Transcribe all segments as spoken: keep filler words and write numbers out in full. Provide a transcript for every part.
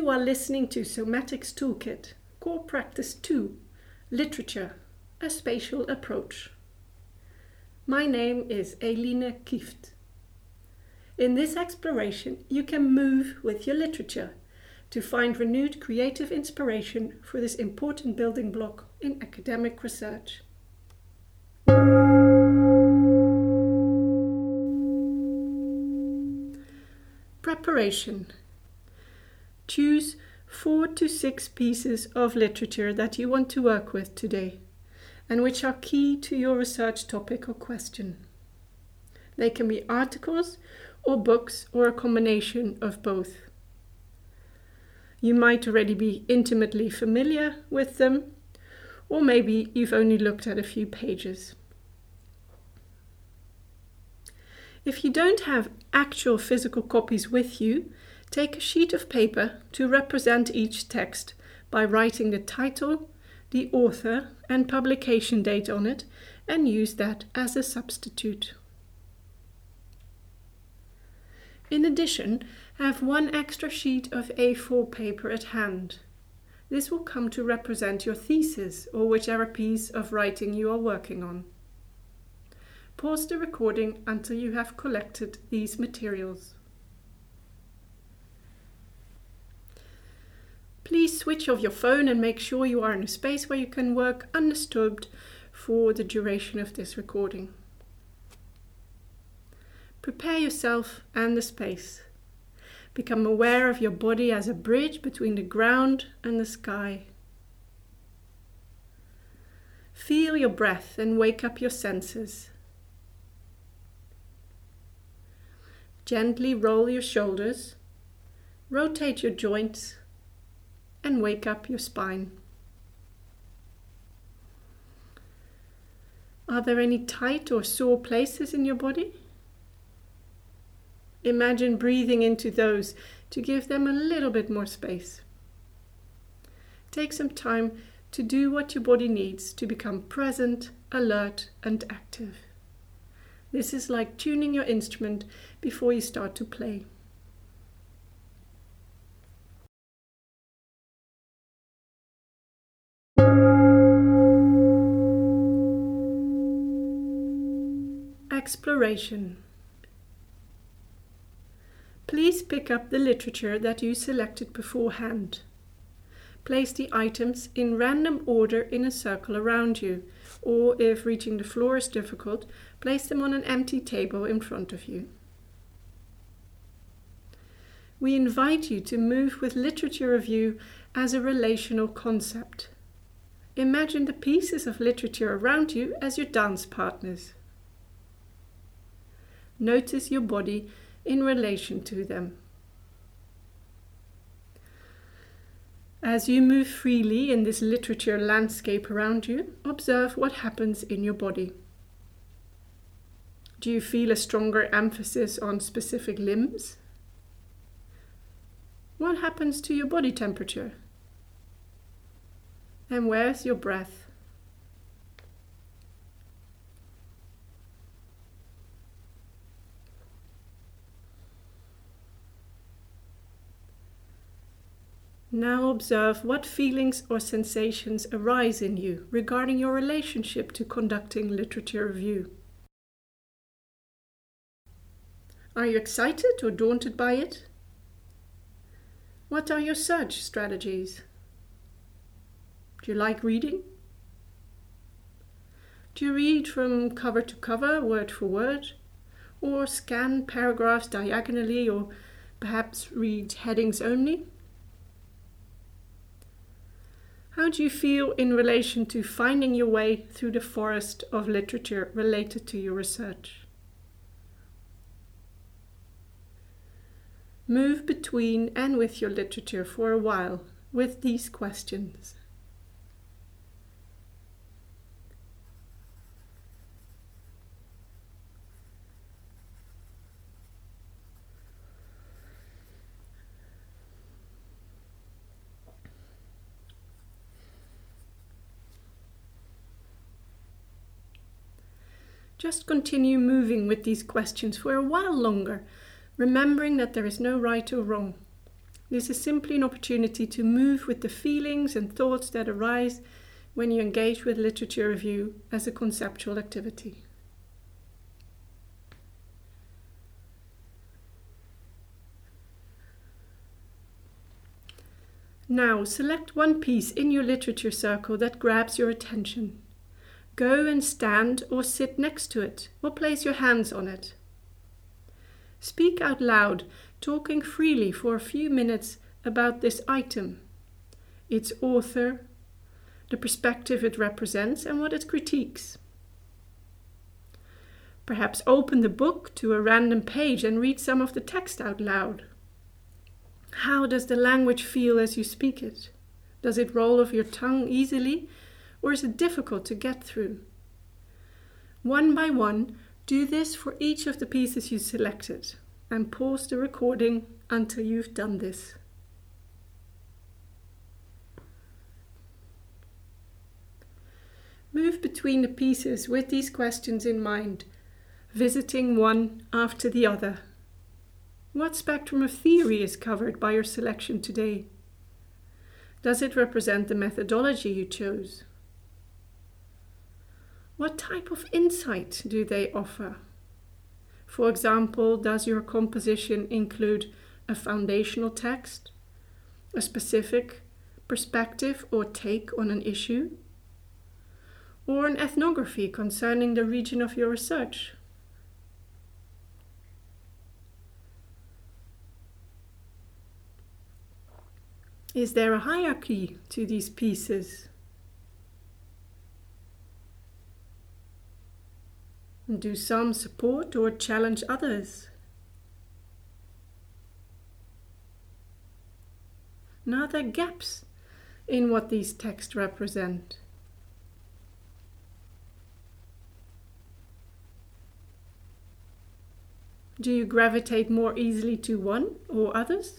You are listening to Somatics Toolkit, Core Practice two, Literature, a Spatial Approach. My name is Eline Kieft. In this exploration, you can move with your literature to find renewed creative inspiration for this important building block in academic research. Preparation. Choose four to six pieces of literature that you want to work with today and which are key to your research topic or question. They can be articles or books or a combination of both. You might already be intimately familiar with them, or maybe you've only looked at a few pages. If you don't have actual physical copies with you, take a sheet of paper to represent each text by writing the title, the author, and publication date on it, and use that as a substitute. In addition, have one extra sheet of A four paper at hand. This will come to represent your thesis or whichever piece of writing you are working on. Pause the recording until you have collected these materials. Please switch off your phone and make sure you are in a space where you can work undisturbed for the duration of this recording. Prepare yourself and the space. Become aware of your body as a bridge between the ground and the sky. Feel your breath and wake up your senses. Gently roll your shoulders, rotate your joints, and wake up your spine. Are there any tight or sore places in your body? Imagine breathing into those to give them a little bit more space. Take some time to do what your body needs to become present, alert, and active. This is like tuning your instrument before you start to play. Exploration. Please pick up the literature that you selected beforehand. Place the items in random order in a circle around you, or if reaching the floor is difficult, place them on an empty table in front of you. We invite you to move with literature review as a relational concept. Imagine the pieces of literature around you as your dance partners. Notice your body in relation to them. As you move freely in this literature landscape around you, observe what happens in your body. Do you feel a stronger emphasis on specific limbs? What happens to your body temperature? And where's your breath? Now observe what feelings or sensations arise in you regarding your relationship to conducting literature review. Are you excited or daunted by it? What are your search strategies? Do you like reading? Do you read from cover to cover, word for word, or scan paragraphs diagonally, or perhaps read headings only? How do you feel in relation to finding your way through the forest of literature related to your research? Move between and with your literature for a while with these questions. Just continue moving with these questions for a while longer, remembering that there is no right or wrong. This is simply an opportunity to move with the feelings and thoughts that arise when you engage with literature review as a conceptual activity. Now, select one piece in your literature circle that grabs your attention. Go and stand or sit next to it, or place your hands on it. Speak out loud, talking freely for a few minutes about this item, its author, the perspective it represents, and what it critiques. Perhaps open the book to a random page and read some of the text out loud. How does the language feel as you speak it? Does it roll off your tongue easily, or is it difficult to get through? One by one, do this for each of the pieces you selected, and pause the recording until you've done this. Move between the pieces with these questions in mind, visiting one after the other. What spectrum of theory is covered by your selection today? Does it represent the methodology you chose? What type of insight do they offer? For example, does your composition include a foundational text, a specific perspective or take on an issue, or an ethnography concerning the region of your research? Is there a hierarchy to these pieces? Do some support or challenge others? And are there gaps in what these texts represent? Do you gravitate more easily to one or others?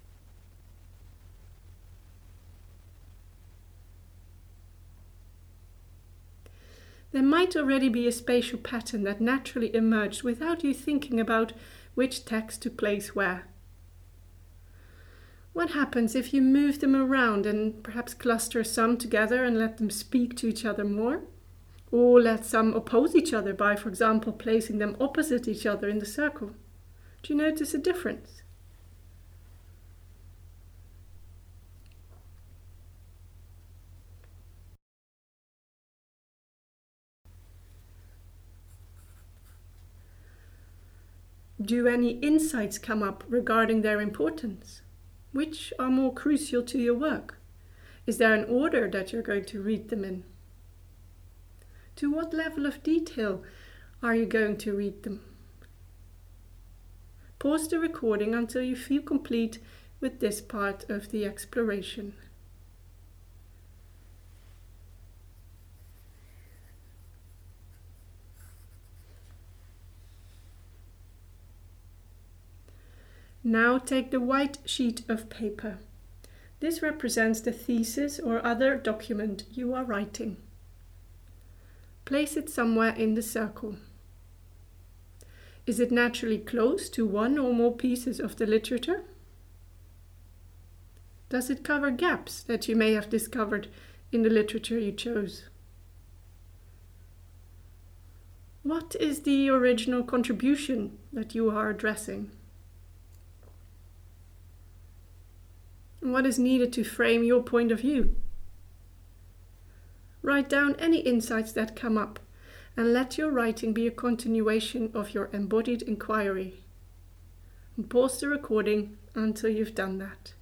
There might already be a spatial pattern that naturally emerged without you thinking about which text to place where. What happens if you move them around and perhaps cluster some together and let them speak to each other more? Or let some oppose each other by, for example, placing them opposite each other in the circle? Do you notice a difference? Do any insights come up regarding their importance? Which are more crucial to your work? Is there an order that you're going to read them in? To what level of detail are you going to read them? Pause the recording until you feel complete with this part of the exploration. Now take the white sheet of paper. This represents the thesis or other document you are writing. Place it somewhere in the circle. Is it naturally close to one or more pieces of the literature? Does it cover gaps that you may have discovered in the literature you chose? What is the original contribution that you are addressing? What is needed to frame your point of view? Write down any insights that come up and let your writing be a continuation of your embodied inquiry. And pause the recording until you've done that.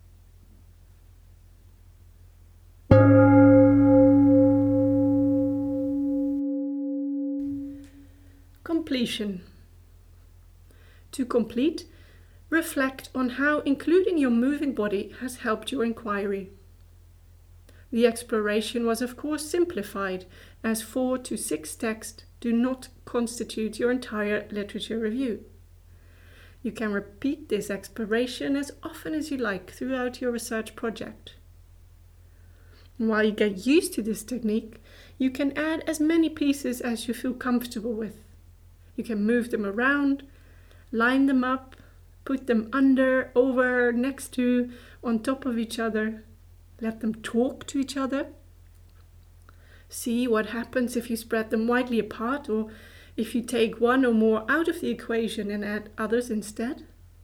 Completion. To complete, reflect on how including your moving body has helped your inquiry. The exploration was of course simplified, as four to six texts do not constitute your entire literature review. You can repeat this exploration as often as you like throughout your research project. And while you get used to this technique, you can add as many pieces as you feel comfortable with. You can move them around, line them up, Put them under, over, next to, on top of each other. Let them talk to each other. See what happens if you spread them widely apart, or if you take one or more out of the equation and add others instead.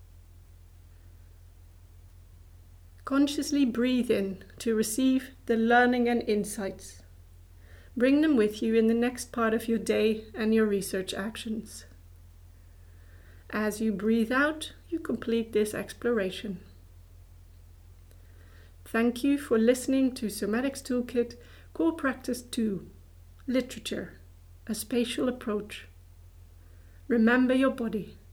Consciously breathe in to receive the learning and insights. Bring them with you in the next part of your day and your research actions. As you breathe out, you complete this exploration. Thank you for listening to Somatics Toolkit Core Practice two, Literature, a Spatial Approach. Remember your body.